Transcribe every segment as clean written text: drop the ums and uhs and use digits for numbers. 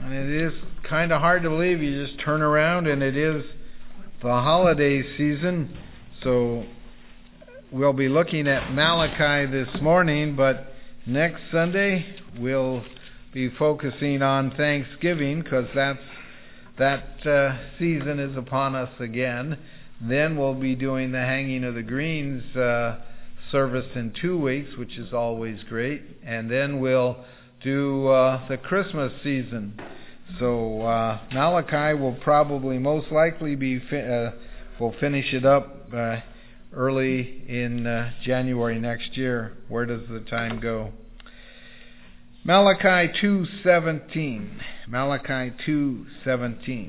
And it is kind of hard to believe. You just turn around and it is the holiday season. So we'll be looking at Malachi this morning, but next Sunday we'll be focusing on Thanksgiving, because that season is upon us again. Then we'll be doing the Hanging of the Greens service in 2 weeks, which is always great. And then we'll do the Christmas season. So Malachi will probably most likely be we'll finish it up early in January next year. Where does the time go? Malachi 2:17. Malachi 2:17.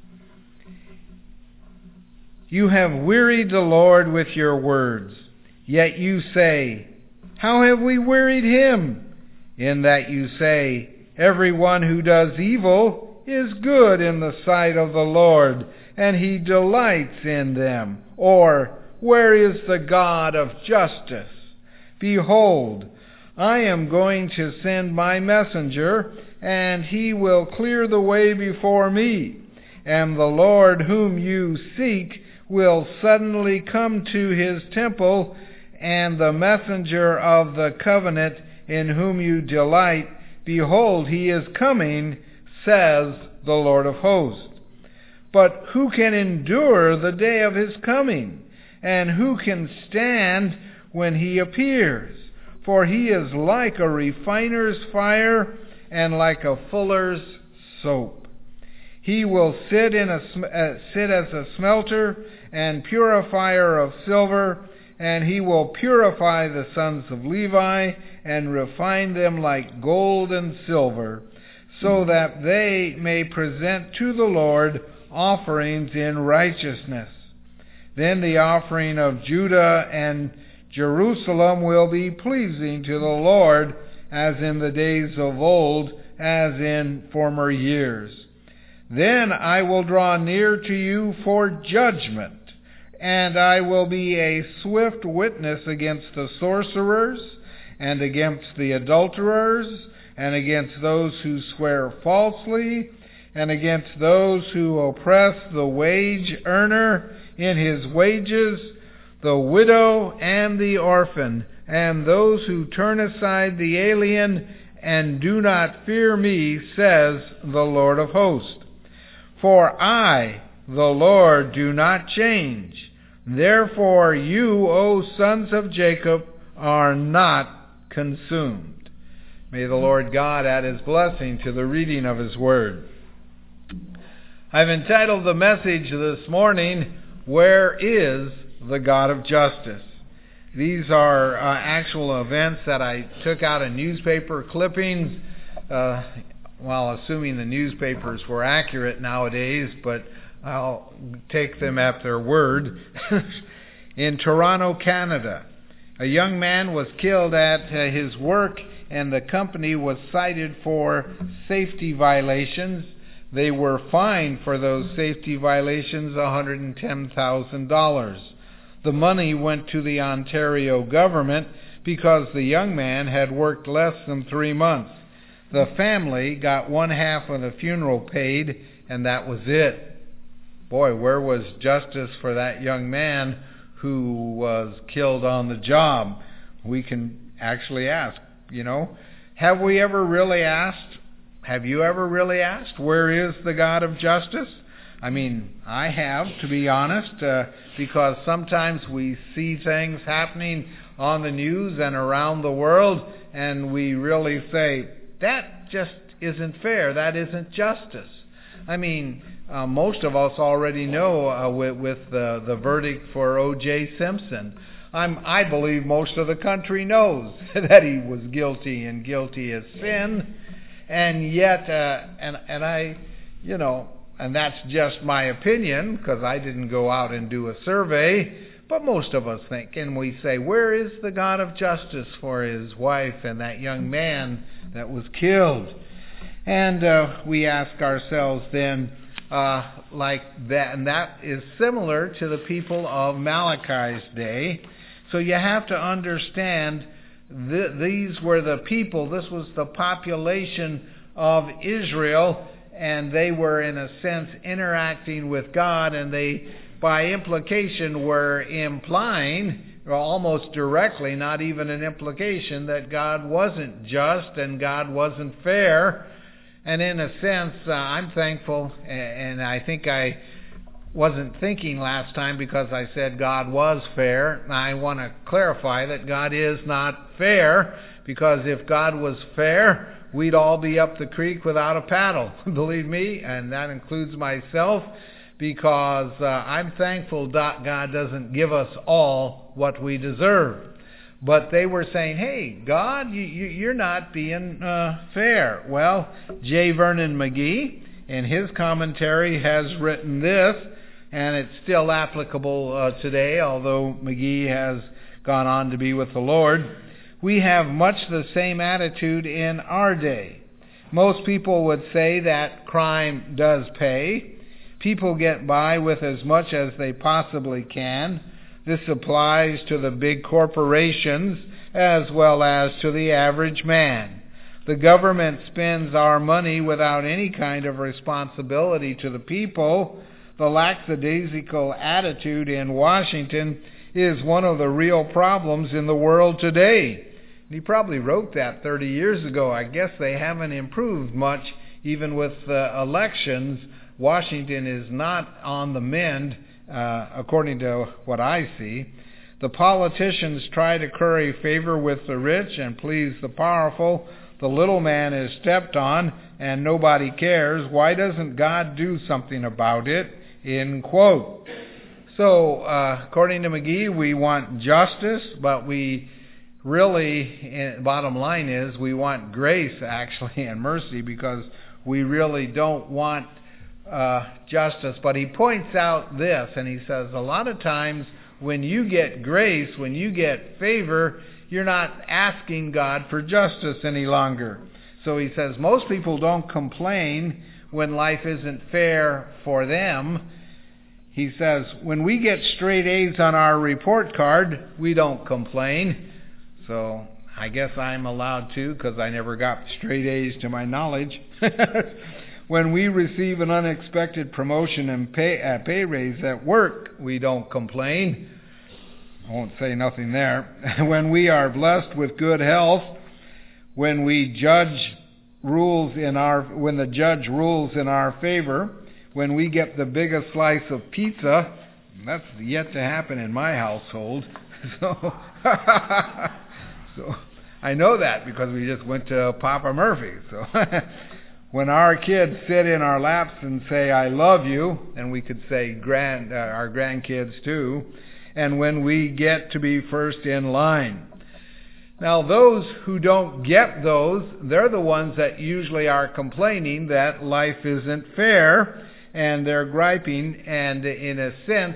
You have wearied the Lord with your words, yet you say, how have we wearied him? In that you say, everyone who does evil is good in the sight of the Lord, and he delights in them. Or, where is the God of justice? Behold, I am going to send my messenger, and he will clear the way before me. And the Lord whom you seek will suddenly come to his temple, and the messenger of the covenant in whom you delight, behold, he is coming, says the Lord of hosts. But who can endure the day of his coming? And who can stand when he appears? For he is like a refiner's fire and like a fuller's soap. He will sit as a smelter and purifier of silver, and he will purify the sons of Levi and refine them like gold and silver, so that they may present to the Lord offerings in righteousness. Then the offering of Judah and Jerusalem will be pleasing to the Lord, as in the days of old, as in former years. Then I will draw near to you for judgment, and I will be a swift witness against the sorcerers, and against the adulterers, and against those who swear falsely, and against those who oppress the wage earner in his wages, the widow and the orphan, and those who turn aside the alien and do not fear me, says the Lord of hosts. For I, the Lord, do not change. Therefore you, O sons of Jacob, are not consumed. May the Lord God add his blessing to the reading of his word. I've entitled the message this morning, Where is the God of Justice? These are actual events that I took out of newspaper clippings, while assuming the newspapers were accurate nowadays, but I'll take them at their word. In Toronto, Canada, a young man was killed at his work, and the company was cited for safety violations. They were fined for those safety violations $110,000. The money went to the Ontario government because the young man had worked less than 3 months. The family got one half of the funeral paid, and that was it. Boy, where was justice for that young man who was killed on the job? We can actually ask, have we ever really asked? Have you ever really asked, where is the God of justice? I mean, I have, to be honest, because sometimes we see things happening on the news and around the world, and we really say, that just isn't fair. That isn't justice. I mean, most of us already know with the verdict for O.J. Simpson. I believe most of the country knows that he was guilty and guilty as sin, and yet, and that's just my opinion, because I didn't go out and do a survey, but most of us think, and we say, where is the God of justice for his wife and that young man that was killed? And we ask ourselves then, like that, and that is similar to the people of Malachi's day. So you have to understand, these were the people, this was the population of Israel, and they were in a sense interacting with God, and they by implication were implying, or almost directly, not even an implication, that God wasn't just and God wasn't fair. And in a sense, I'm thankful, and I think I wasn't thinking last time because I said God was fair. I want to clarify that God is not fair, because if God was fair, we'd all be up the creek without a paddle, believe me, and that includes myself, because I'm thankful that God doesn't give us all what we deserve. But they were saying, hey, God, you're not being fair. Well, J. Vernon McGee, in his commentary, has written this, and it's still applicable today, although McGee has gone on to be with the Lord. We have much the same attitude in our day. Most people would say that crime does pay. People get by with as much as they possibly can. This applies to the big corporations as well as to the average man. The government spends our money without any kind of responsibility to the people. The lackadaisical attitude in Washington is one of the real problems in the world today. He probably wrote that 30 years ago. I guess they haven't improved much, even with elections. Washington is not on the mend, according to what I see. The politicians try to curry favor with the rich and please the powerful. The little man is stepped on, and nobody cares. Why doesn't God do something about it? End quote. So, according to McGee, we want justice, but we really, bottom line is, we want grace, actually, and mercy, because we really don't want justice. But he points out this, and he says, a lot of times when you get grace, when you get favor, you're not asking God for justice any longer. So he says, most people don't complain when life isn't fair for them. He says, when we get straight A's on our report card, we don't complain. So I guess I'm allowed to, because I never got straight A's to my knowledge. When we receive an unexpected promotion and pay raise at work, we don't complain. I won't say nothing there. When we are blessed with good health, when the judge rules in our favor, when we get the biggest slice of pizza, that's yet to happen in my household. So I know that because we just went to Papa Murphy. So when our kids sit in our laps and say, I love you, and we could say our grandkids too, and when we get to be first in line. Now, those who don't get those, they're the ones that usually are complaining that life isn't fair, and they're griping, and in a sense,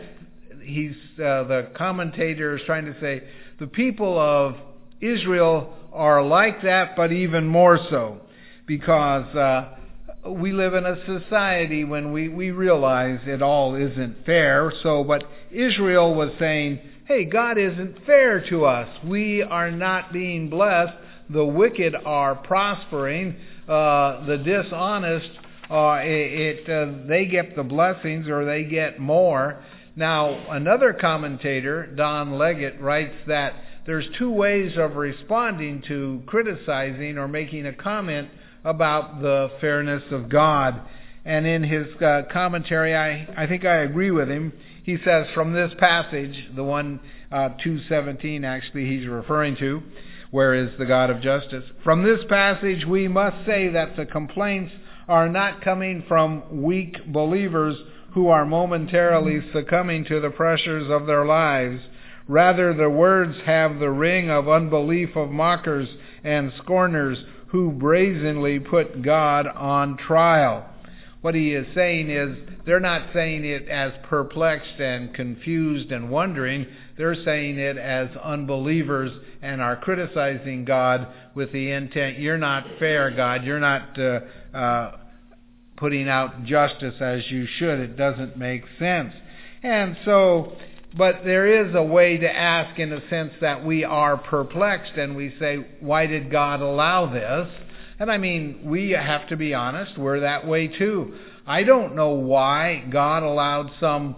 the commentator is trying to say, the people of Israel are like that, but even more so, because we live in a society when we realize it all isn't fair. But Israel was saying, hey, God isn't fair to us. We are not being blessed. The wicked are prospering. The dishonest, they get the blessings, or they get more. Now, another commentator, Don Leggett, writes that there's two ways of responding to criticizing or making a comment about the fairness of God. And in his commentary, I think I agree with him. He says from this passage, the one 2:17 actually he's referring to, where is the God of justice? From this passage we must say that the complaints are not coming from weak believers who are momentarily succumbing to the pressures of their lives. Rather, the words have the ring of unbelief of mockers and scorners who brazenly put God on trial. What he is saying is, they're not saying it as perplexed and confused and wondering. They're saying it as unbelievers and are criticizing God with the intent, you're not fair, God. You're not putting out justice as you should. It doesn't make sense. And so, but there is a way to ask in a sense that we are perplexed and we say, why did God allow this? And I mean, we have to be honest, we're that way too. I don't know why God allowed some,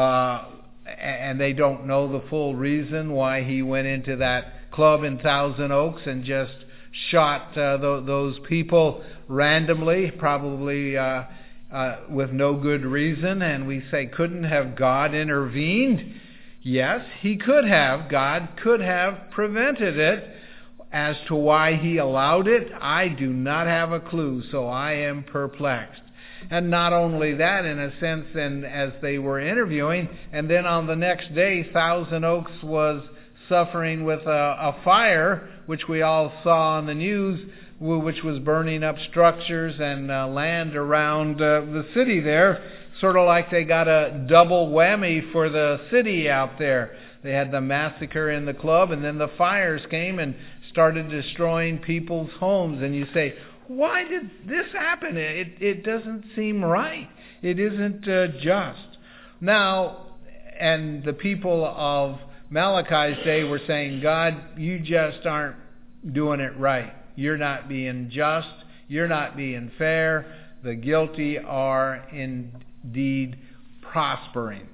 and they don't know the full reason why he went into that club in Thousand Oaks and just shot those people randomly, probably with no good reason. And we say, couldn't have God intervened? Yes, he could have. God could have prevented it. As to why he allowed it, I do not have a clue, so I am perplexed. And not only that, in a sense, and as they were interviewing, and then on the next day, Thousand Oaks was suffering with a fire, which we all saw on the news, which was burning up structures and land around the city there, sort of like they got a double whammy for the city out there. They had the massacre in the club, and then the fires came and started destroying people's homes. And you say, why did this happen? It doesn't seem right. It isn't just. Now, and the people of Malachi's day were saying, God, you just aren't doing it right. You're not being just. You're not being fair. The guilty are indeed prospering.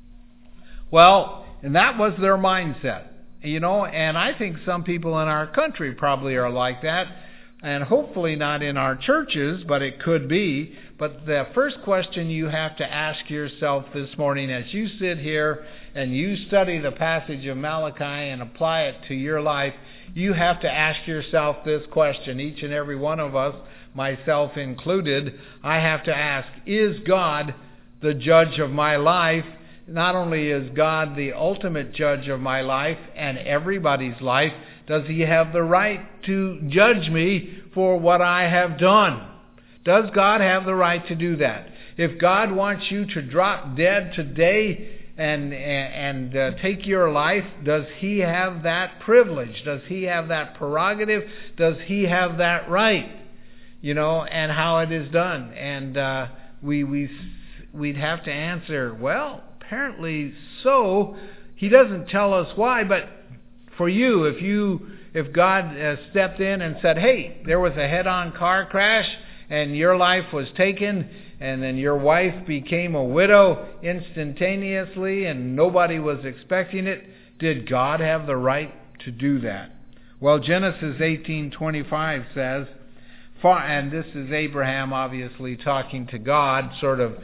Well, and that was their mindset. And I think some people in our country probably are like that, and hopefully not in our churches, but it could be. But the first question you have to ask yourself this morning as you sit here and you study the passage of Malachi and apply it to your life, you have to ask yourself this question. Each and every one of us, myself included, I have to ask, is God the judge of my life? Not only is God the ultimate judge of my life and everybody's life, does he have the right to judge me for what I have done? Does God have the right to do that? If God wants you to drop dead today and take your life, does he have that privilege? Does he have that prerogative? Does he have that right? And how it is done. And we'd have to answer, well, apparently so. He doesn't tell us why, but for you, if God stepped in and said, hey, there was a head-on car crash and your life was taken and then your wife became a widow instantaneously and nobody was expecting it, did God have the right to do that? Well, Genesis 18:25 says, and this is Abraham obviously talking to God, sort of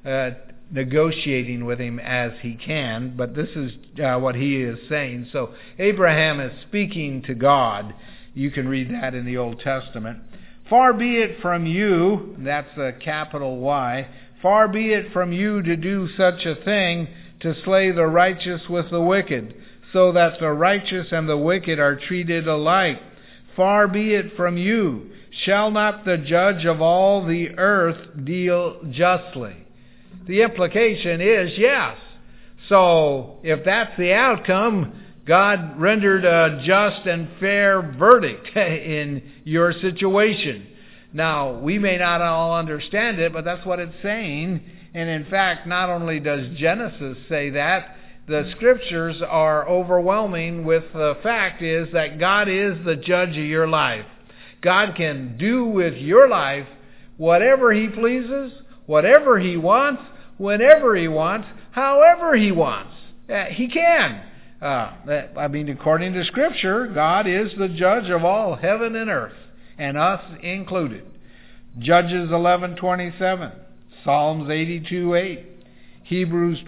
negotiating with him as he can, but this is what he is saying. So Abraham is speaking to God. You can read that in the Old Testament. Far be it from you, that's a capital Y, far be it from you to do such a thing, to slay the righteous with the wicked, so that the righteous and the wicked are treated alike. Far be it from you. Shall not the judge of all the earth deal justly? The implication is yes. So if that's the outcome, God rendered a just and fair verdict in your situation. Now, we may not all understand it, but that's what it's saying. And in fact, not only does Genesis say that, the Scriptures are overwhelming with the fact is that God is the judge of your life. God can do with your life whatever he pleases, whatever he wants, whenever he wants, however he wants. He can. According to Scripture, God is the judge of all heaven and earth, and us included. Judges 11:27, Psalms 82:8, Hebrews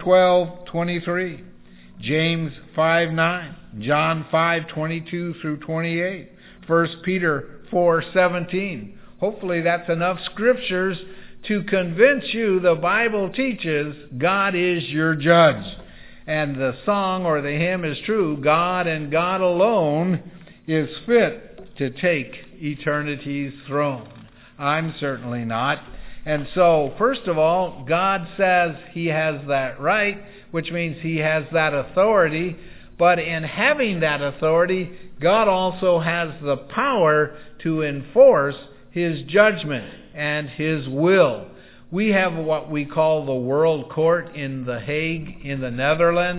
12:23, James 5:9, John 5:22 through 28, 1 Peter 4:17. Hopefully that's enough Scriptures to convince you the Bible teaches God is your judge. And the song or the hymn is true. God and God alone is fit to take eternity's throne. I'm certainly not. And so, first of all, God says he has that right, which means he has that authority. But in having that authority, God also has the power to enforce his judgment and his will. We have what we call the World Court in The Hague in the Netherlands.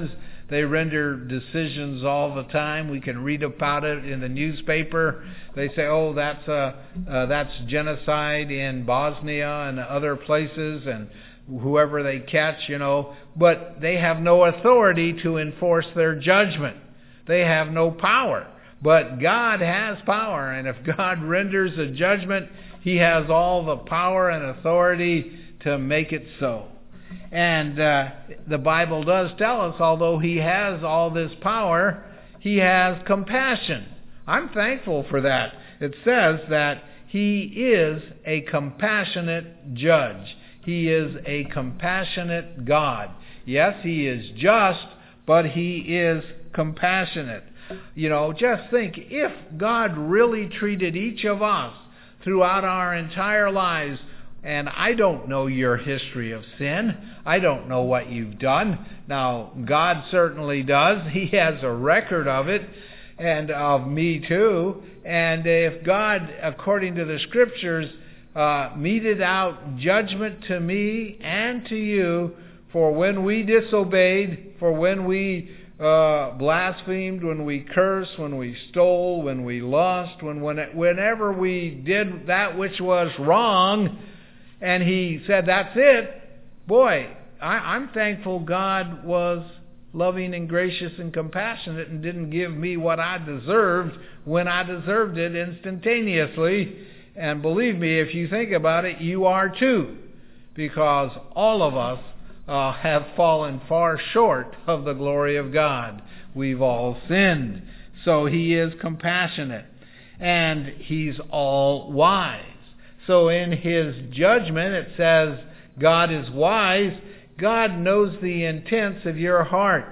They render decisions all the time. We can read about it in the newspaper. They say, oh, that's genocide in Bosnia and other places, and whoever they catch, But they have no authority to enforce their judgment. They have no power. But God has power, and if God renders a judgment, He has all the power and authority to make it so. And the Bible does tell us, although He has all this power, He has compassion. I'm thankful for that. It says that He is a compassionate judge. He is a compassionate God. Yes, He is just, but He is compassionate. Just think, if God really treated each of us throughout our entire lives, and I don't know your history of sin. I don't know what you've done. Now, God certainly does. He has a record of it, and of me too. And if God, according to the Scriptures, meted out judgment to me and to you for when we disobeyed, for when we blasphemed, when we cursed, when we stole, when we lust, whenever we did that which was wrong, and He said, that's it. Boy, I'm thankful God was loving and gracious and compassionate and didn't give me what I deserved when I deserved it instantaneously. And believe me, if you think about it, you are too, because all of us have fallen far short of the glory of God. We've all sinned. So He is compassionate, and He's all wise. So in His judgment, it says God is wise. God knows the intents of your heart.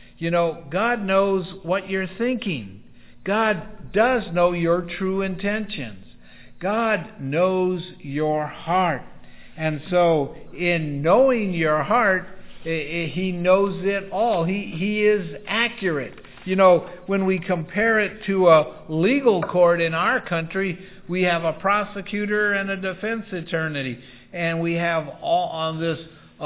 God knows what you're thinking. God does know your true intentions. God knows your heart. And so in knowing your heart, He knows it all. He is accurate. When we compare it to a legal court in our country, we have a prosecutor and a defense attorney. And we have all on this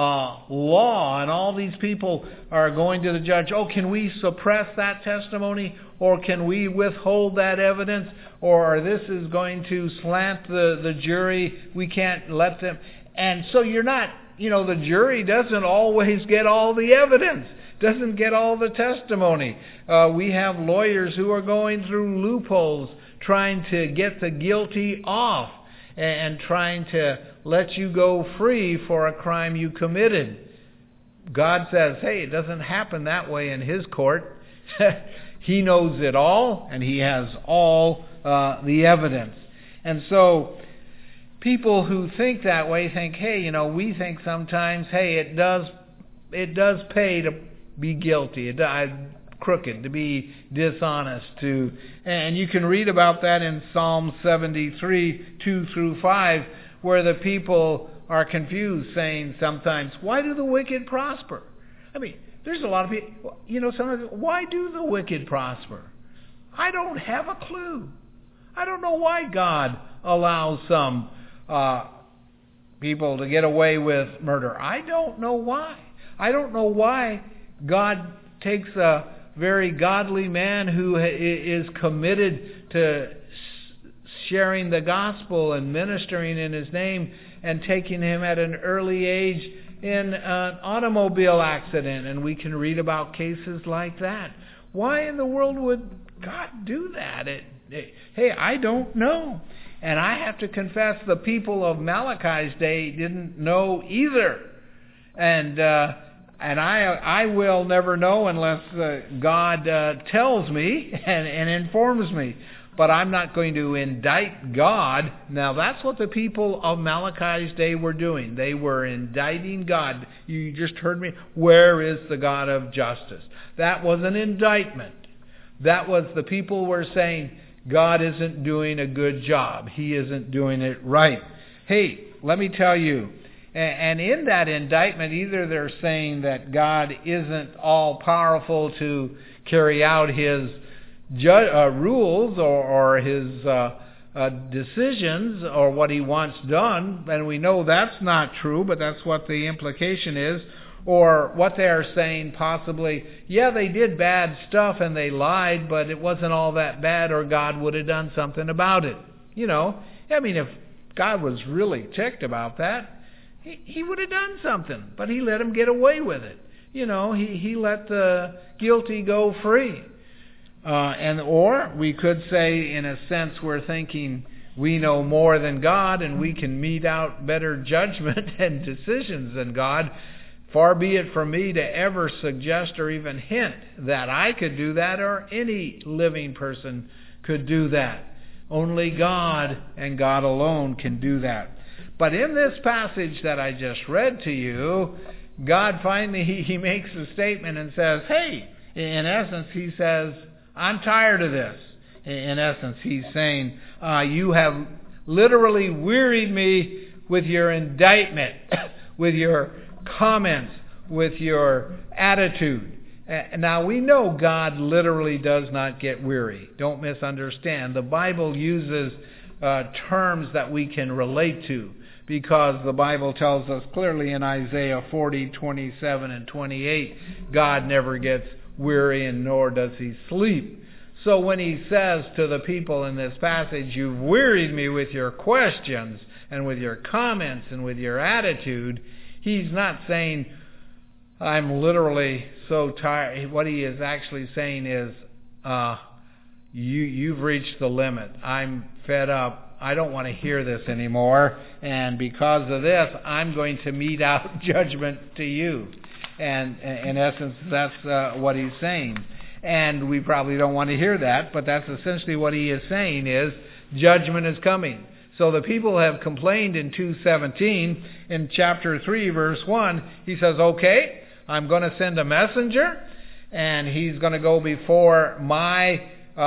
law, and all these people are going to the judge. Oh, can we suppress that testimony? Or can we withhold that evidence? Or this is going to slant the jury. We can't let them. And so you're not, the jury doesn't always get all the evidence, doesn't get all the testimony. We have lawyers who are going through loopholes trying to get the guilty off and trying to let you go free for a crime you committed. God says, hey, it doesn't happen that way in His court. He knows it all, and He has all the evidence. And so people who think that way think, hey, we think sometimes, hey, it does pay to be guilty, crooked, to be dishonest, and you can read about that in Psalm 73, 2-5, where the people are confused, saying sometimes, why do the wicked prosper? I mean, there's a lot of people, sometimes, why do the wicked prosper? I don't have a clue. I don't know why God allows some people to get away with murder. I don't know why. I don't know why God takes a very godly man who is committed to sharing the gospel and ministering in His name, and taking him at an early age in an automobile accident. And we can read about cases like that. Why in the world would God do that? Hey, I don't know. And I have to confess, the people of Malachi's day didn't know either. And I will never know unless God tells me and informs me. But I'm not going to indict God. Now, that's what the people of Malachi's day were doing. They were indicting God. You just heard me. Where is the God of justice? That was an indictment. That was the people were saying, God isn't doing a good job. He isn't doing it right. Hey, let me tell you. And in that indictment, either they're saying that God isn't all-powerful to carry out His rules or His decisions or what He wants done, and we know that's not true, but that's what the implication is. Or what they are saying possibly, yeah, they did bad stuff and they lied, but it wasn't all that bad, or God would have done something about it. I mean, if God was really ticked about that, He would have done something, but He let them get away with it. He let the guilty go free. Or we could say, in a sense, we're thinking we know more than God and we can mete out better judgment and decisions than God. Far be it from me to ever suggest or even hint that I could do that or any living person could do that. Only God and God alone can do that. But in this passage that I just read to you, God finally, He makes a statement and says, hey, in essence, He says, I'm tired of this. In essence, He's saying, you have literally wearied me with your indictment, with your comments, with your attitude. Now, we know God literally does not get weary. Don't misunderstand. The Bible uses terms that we can relate to, because the Bible tells us clearly in Isaiah 40:27 and 28, God never gets weary and nor does He sleep. So when He says to the people in this passage, you've wearied me with your questions and with your comments and with your attitude, He's not saying, I'm literally so tired. What He is actually saying is, you've reached the limit. I'm fed up. I don't want to hear this anymore. And because of this, I'm going to mete out judgment to you. And in essence, that's what He's saying. And we probably don't want to hear that, but that's essentially what He is saying is, judgment is coming. So the people have complained in 2:17. In chapter 3, verse 1, He says, okay, I'm going to send a messenger, and he's going to go before my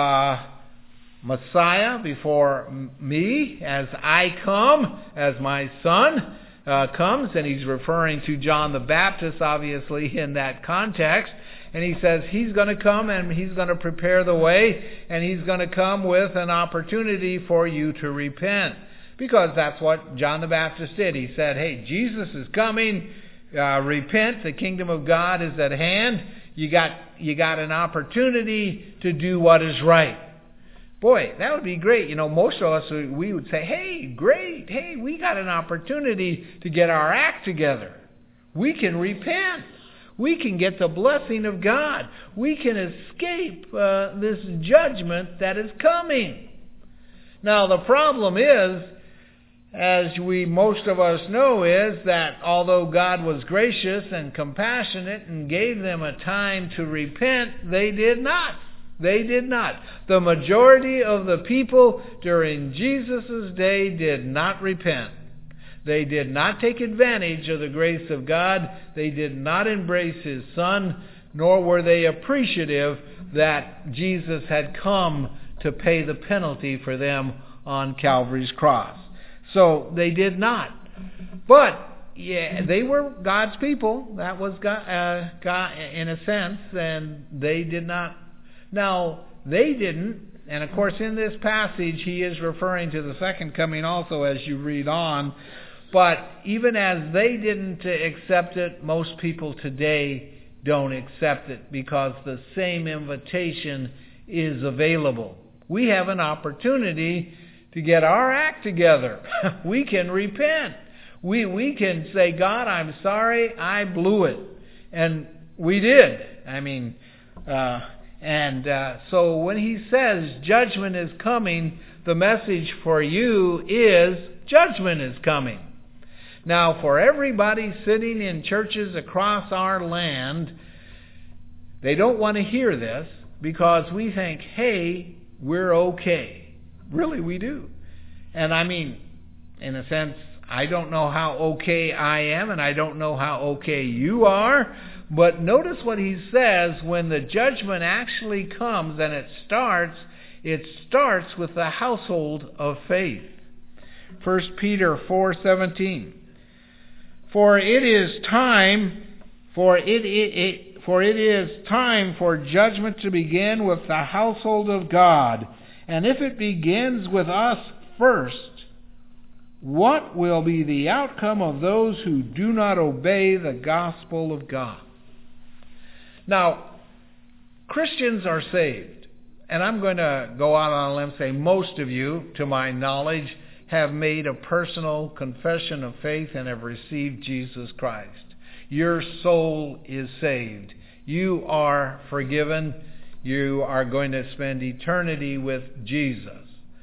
Messiah, before me, as I come, as my Son comes. And He's referring to John the Baptist, obviously, in that context. And He says He's going to come and He's going to prepare the way, and He's going to come with an opportunity for you to repent. Because that's what John the Baptist did. He said, hey, Jesus is coming, repent, the kingdom of God is at hand. You got an opportunity to do what is right. Boy, that would be great. Most of us, we would say, hey, great, hey, we got an opportunity to get our act together. We can repent. We can get the blessing of God. We can escape this judgment that is coming. Now, the problem is, as most of us know, is that although God was gracious and compassionate and gave them a time to repent, they did not. They did not. The majority of the people during Jesus' day did not repent. They did not take advantage of the grace of God. They did not embrace His Son, nor were they appreciative that Jesus had come to pay the penalty for them on Calvary's cross. So they did not. But yeah, they were God's people. That was God in a sense, and they did not. Now, they didn't, and of course in this passage He is referring to the second coming also as you read on, but even as they didn't accept it, most people today don't accept it because the same invitation is available. We have an opportunity to get our act together. We can repent. We can say, God, I'm sorry, I blew it. And we did. So when He says judgment is coming, the message for you is judgment is coming. Now, for everybody sitting in churches across our land, they don't want to hear this because we think, hey, we're okay. Really, we do. And in a sense, I don't know how okay I am, and I don't know how okay you are. But notice what He says when the judgment actually comes, and it starts with the household of faith. 1 Peter 4:17. For it is time for judgment to begin with the household of God. And if it begins with us first, what will be the outcome of those who do not obey the gospel of God? Now, Christians are saved. And I'm going to go out on a limb and say most of you, to my knowledge, have made a personal confession of faith and have received Jesus Christ. Your soul is saved. You are forgiven. You are going to spend eternity with Jesus.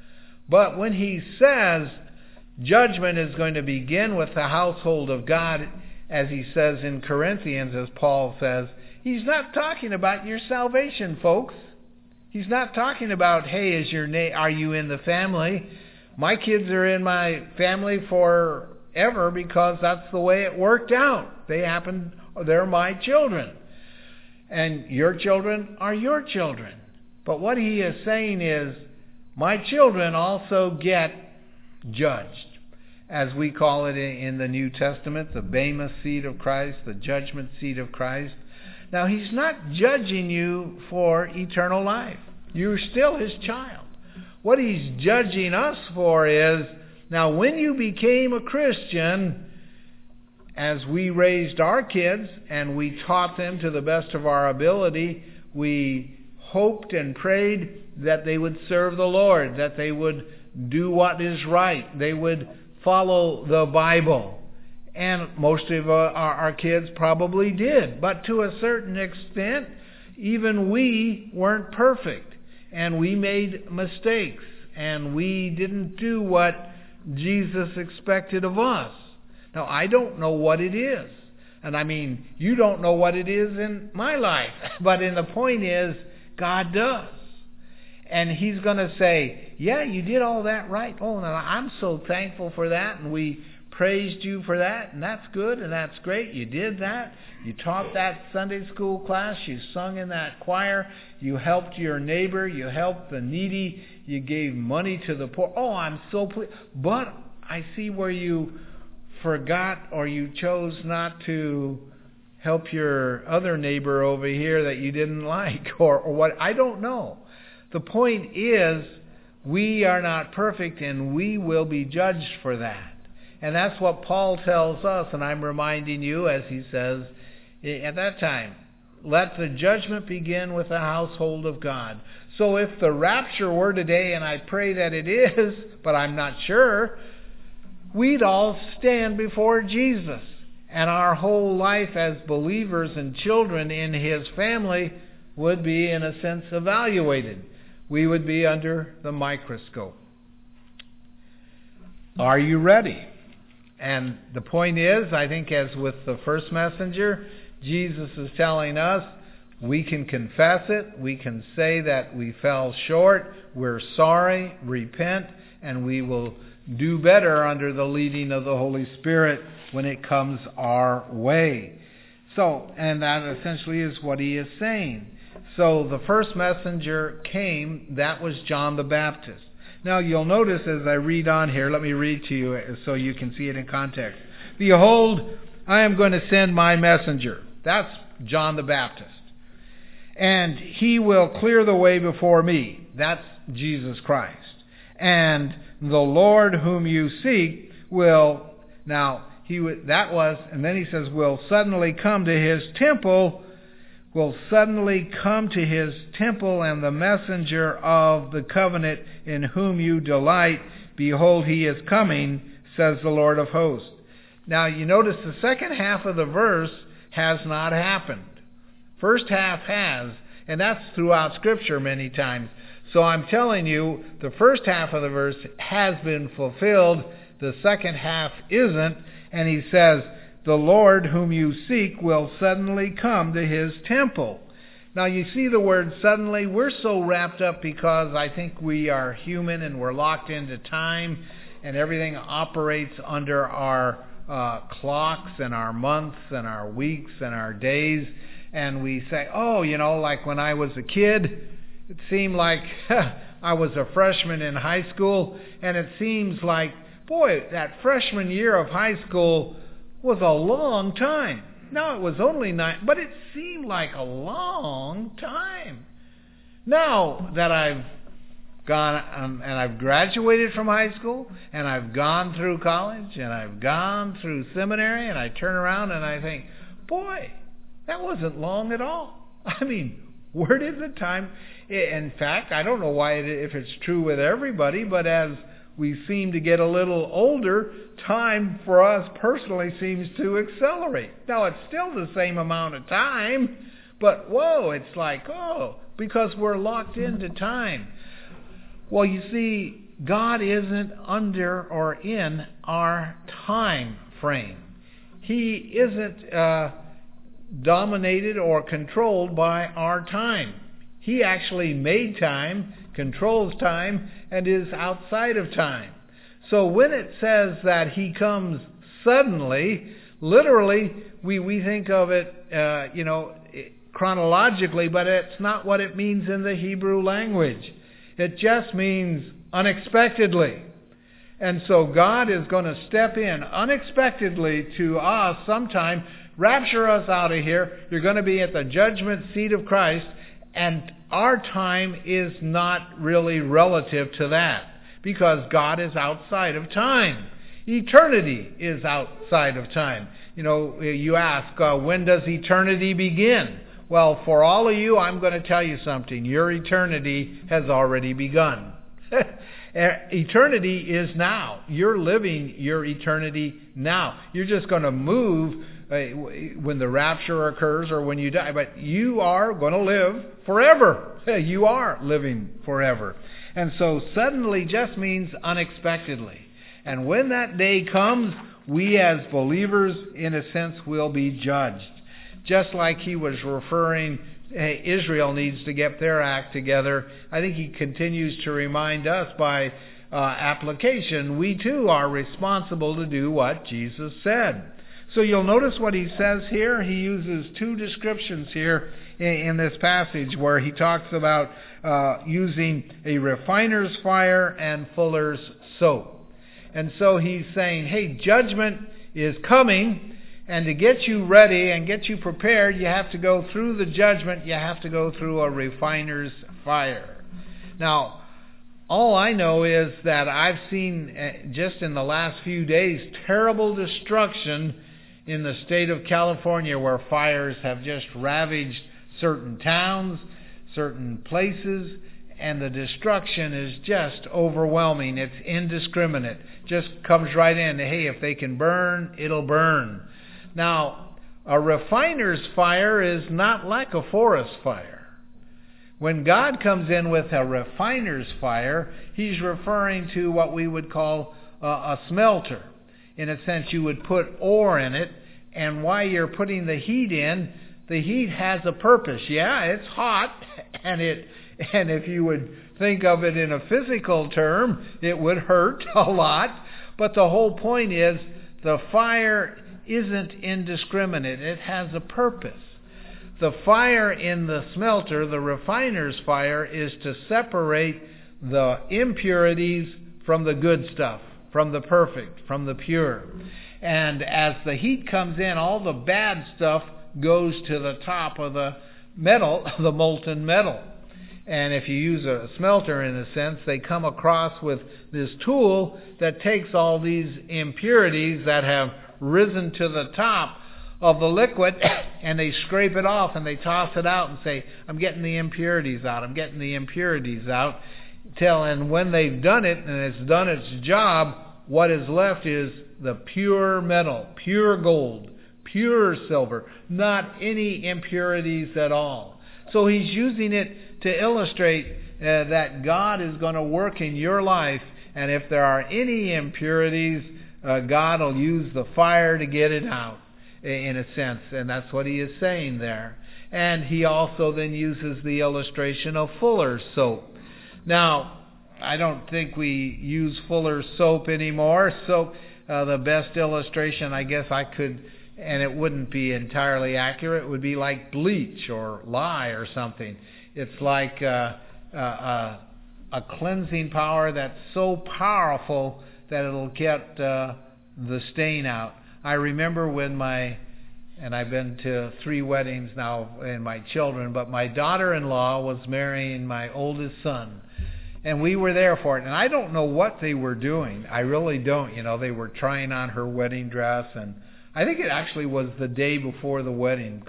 But when he says judgment is going to begin with the household of God, as he says in Corinthians, as Paul says, he's not talking about your salvation, folks. He's not talking about, hey, are you in the family? My kids are in my family forever because that's the way it worked out. They're my children. And your children are your children. But what he is saying is, my children also get judged. As we call it in the New Testament, the Bema seat of Christ, the judgment seat of Christ. Now, he's not judging you for eternal life. You're still his child. What he's judging us for is, now when you became a Christian, as we raised our kids and we taught them to the best of our ability, we hoped and prayed that they would serve the Lord, that they would do what is right, they would follow the Bible. And most of our kids probably did. But to a certain extent, even we weren't perfect. And we made mistakes. And we didn't do what Jesus expected of us. Now, I don't know what it is. And I mean, you don't know what it is in my life. But the point is, God does. And he's going to say, yeah, you did all that right. Oh, no, I'm so thankful for that. And we praised you for that. And that's good. And that's great. You did that. You taught that Sunday school class. You sung in that choir. You helped your neighbor. You helped the needy. You gave money to the poor. Oh, I'm so pleased. But I see where you forgot or you chose not to help your other neighbor over here that you didn't like or what. I don't know. The point is, we are not perfect and we will be judged for that. And that's what Paul tells us, and I'm reminding you, as he says at that time, let the judgment begin with the household of God. So if the rapture were today, and I pray that it is, but I'm not sure, we'd all stand before Jesus. And our whole life as believers and children in his family would be, in a sense, evaluated. We would be under the microscope. Are you ready? And the point is, I think as with the first messenger, Jesus is telling us we can confess it, we can say that we fell short, we're sorry, repent, and we will do better under the leading of the Holy Spirit when it comes our way. So, and that essentially is what he is saying. So the first messenger came, that was John the Baptist. Now you'll notice as I read on here, let me read to you so you can see it in context. Behold, I am going to send my messenger. That's John the Baptist. And he will clear the way before me. That's Jesus Christ. And the Lord whom you seek will, and then he says, will suddenly come to his temple, and the messenger of the covenant in whom you delight, behold, he is coming, says the Lord of hosts. Now you notice the second half of the verse has not happened. First half has, and that's throughout Scripture many times. So I'm telling you, the first half of the verse has been fulfilled, the second half isn't, and he says, the Lord whom you seek will suddenly come to his temple. Now you see the word suddenly. We're so wrapped up because I think we are human and we're locked into time and everything operates under our clocks and our months and our weeks and our days. And we say, oh, like when I was a kid, it seemed like I was a freshman in high school, and it seems like, boy, that freshman year of high school was a long time. No, it was only 9, but it seemed like a long time. Now that I've gone and I've graduated from high school, and I've gone through college, and I've gone through seminary, and I turn around and I think, boy, that wasn't long at all. I mean, where did the time... In fact, I don't know why if it's true with everybody, but as we seem to get a little older, time for us personally seems to accelerate. Now, it's still the same amount of time, but whoa, it's like, because we're locked into time. Well, you see, God isn't under or in our time frame. He isn't dominated or controlled by our time. He actually made time, controls time, and is outside of time. So when it says that He comes suddenly, literally, we think of it, chronologically, but it's not what it means in the Hebrew language. It just means unexpectedly. And so God is going to step in unexpectedly to us sometime, rapture us out of here. You're going to be at the judgment seat of Christ, and our time is not really relative to that, because God is outside of time. Eternity is outside of time. You ask, when does eternity begin? Well, for all of you, I'm going to tell you something. Your eternity has already begun. Eternity is now. You're living your eternity now. You're just going to move when the rapture occurs or when you die. But you are going to live forever. You are living forever. And so suddenly just means unexpectedly. And when that day comes, we as believers, in a sense, will be judged. Just like he was referring, Israel needs to get their act together. I think he continues to remind us by application, we too are responsible to do what Jesus said. So you'll notice what he says here. He uses two descriptions here in this passage where he talks about using a refiner's fire and fuller's soap. And so he's saying, hey, judgment is coming, and to get you ready and get you prepared, you have to go through the judgment. You have to go through a refiner's fire. Now, all I know is that I've seen, just in the last few days, terrible destruction in the state of California where fires have just ravaged certain towns, certain places, and the destruction is just overwhelming. It's indiscriminate. Just comes right in. Hey, if they can burn, it'll burn. Now, a refiner's fire is not like a forest fire. When God comes in with a refiner's fire, He's referring to what we would call a smelter. In a sense, you would put ore in it, and while you're putting the heat in, the heat has a purpose. Yeah, it's hot, and if you would think of it in a physical term, it would hurt a lot. But the whole point is the fire isn't indiscriminate. It has a purpose. The fire in the smelter, the refiner's fire, is to separate the impurities from the good stuff, from the perfect, from the pure. And as the heat comes in, all the bad stuff goes to the top of the metal, the molten metal. And if you use a smelter, in a sense, they come across with this tool that takes all these impurities that have risen to the top of the liquid, and they scrape it off and they toss it out and say, I'm getting the impurities out, I'm getting the impurities out. And when they've done it and it's done its job, what is left is the pure metal, pure gold, pure silver, not any impurities at all. So he's using it to illustrate that God is going to work in your life, and if there are any impurities, God will use the fire to get it out, in a sense, and that's what he is saying there. And he also then uses the illustration of fuller's soap. Now, I don't think we use fuller's soap anymore, so the best illustration I guess I could, and it wouldn't be entirely accurate, would be like bleach or lye or something. It's like a cleansing power that's so powerful that it'll get the stain out. I remember when and I've been to 3 weddings now in my children, but my daughter-in-law was marrying my oldest son. And we were there for it. And I don't know what they were doing. I really don't. They were trying on her wedding dress. And I think it actually was the day before the wedding.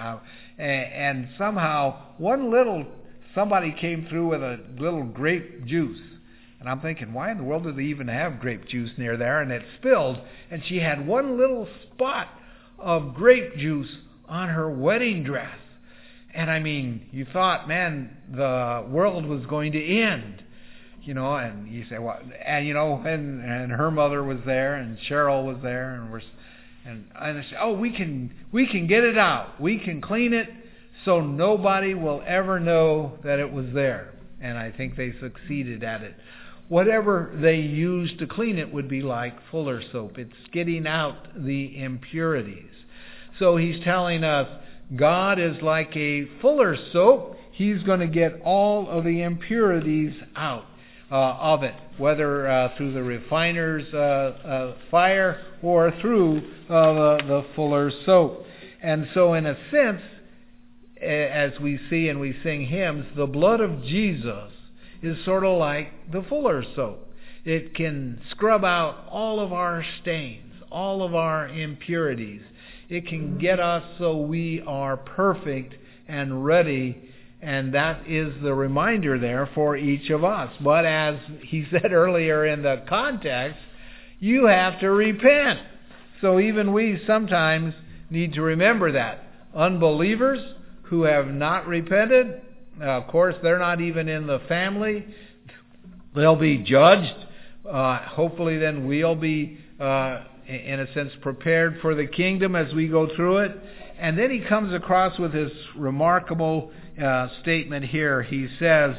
And somehow somebody came through with a little grape juice. And I'm thinking, why in the world do they even have grape juice near there? And it spilled. And she had one little spot of grape juice on her wedding dress. And I mean, you thought, man, the world was going to end. And you say, what? And her mother was there, and Cheryl was there, and I said, oh, we can get it out. We can clean it so nobody will ever know that it was there. And I think they succeeded at it. Whatever they used to clean it would be like Fuller soap. It's getting out the impurities. So he's telling us God is like a Fuller soap. He's going to get all of the impurities out of it, whether through the refiner's fire or through the Fuller soap. And so in a sense, as we see and we sing hymns, the blood of Jesus is sort of like the Fuller soap. It can scrub out all of our stains, all of our impurities. It can get us so we are perfect and ready, and that is the reminder there for each of us. But as he said earlier in the context, you have to repent. So even we sometimes need to remember that. Unbelievers who have not repented, of course, they're not even in the family. They'll be judged. Hopefully then we'll be, in a sense, prepared for the kingdom as we go through it. And then he comes across with this remarkable statement here. He says,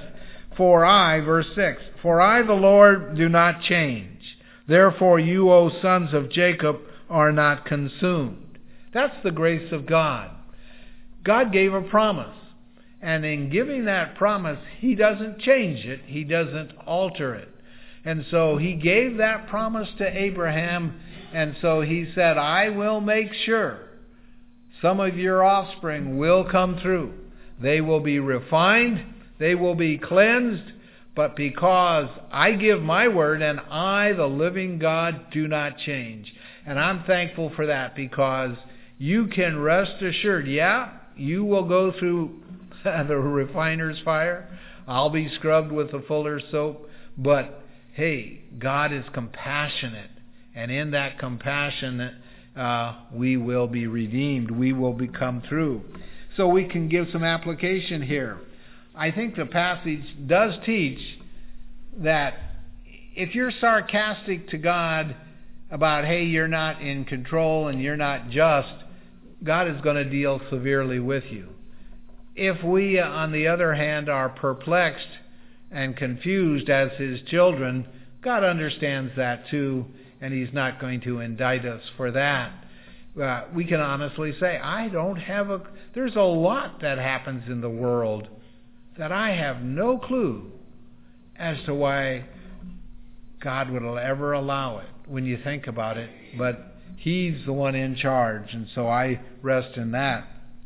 verse 6, For I, the Lord, do not change. Therefore you, O sons of Jacob, are not consumed. That's the grace of God. God gave a promise. And in giving that promise, he doesn't change it. He doesn't alter it. And so he gave that promise to Abraham. And so he said, I will make sure some of your offspring will come through. They will be refined. They will be cleansed. But because I give my word and I, the living God, do not change. And I'm thankful for that, because you can rest assured, you will go through the refiner's fire. I'll be scrubbed with the Fuller soap. But hey, God is compassionate. And in that compassion, we will be redeemed. We will come through. So we can give some application here. I think the passage does teach that if you're sarcastic to God about, hey, you're not in control and you're not just, God is going to deal severely with you. If we, on the other hand, are perplexed and confused as his children, God understands that too, and he's not going to indict us for that. We can honestly say, there's a lot that happens in the world that I have no clue as to why God would ever allow it when you think about it. But he's the one in charge, and so I rest in that.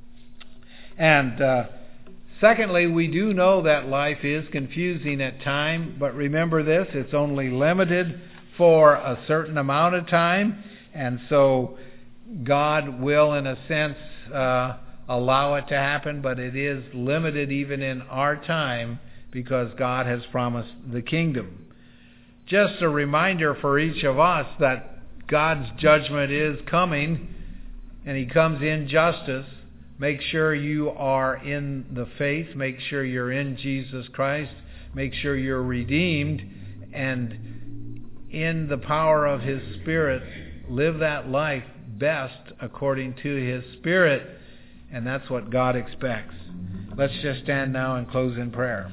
And secondly, we do know that life is confusing at times, but remember this, it's only limited for a certain amount of time, and so God will, in a sense, allow it to happen, but it is limited even in our time because God has promised the kingdom. Just a reminder for each of us that God's judgment is coming, and he comes in justice. Make sure you are in the faith. Make sure you're in Jesus Christ. Make sure you're redeemed, and in the power of his Spirit, live that life best according to his Spirit, and that's what God expects. Let's just stand now and close in prayer.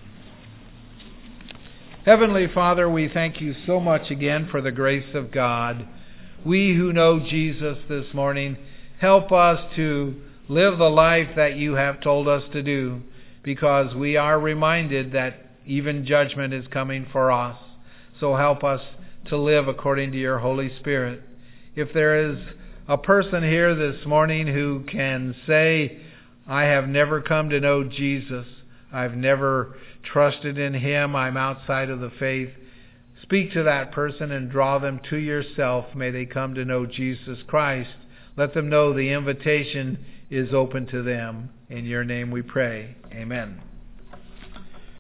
Heavenly Father, we thank you so much again for the grace of God. We who know Jesus this morning, help us to live the life that you have told us to do, because we are reminded that even judgment is coming for us. So help us to live according to your Holy Spirit. If there is a person here this morning who can say, I have never come to know Jesus, I've never trusted in Him. I'm outside of the faith. Speak to that person and draw them to yourself. May they come to know Jesus Christ. Let them know the invitation is open to them. In your name we pray. Amen.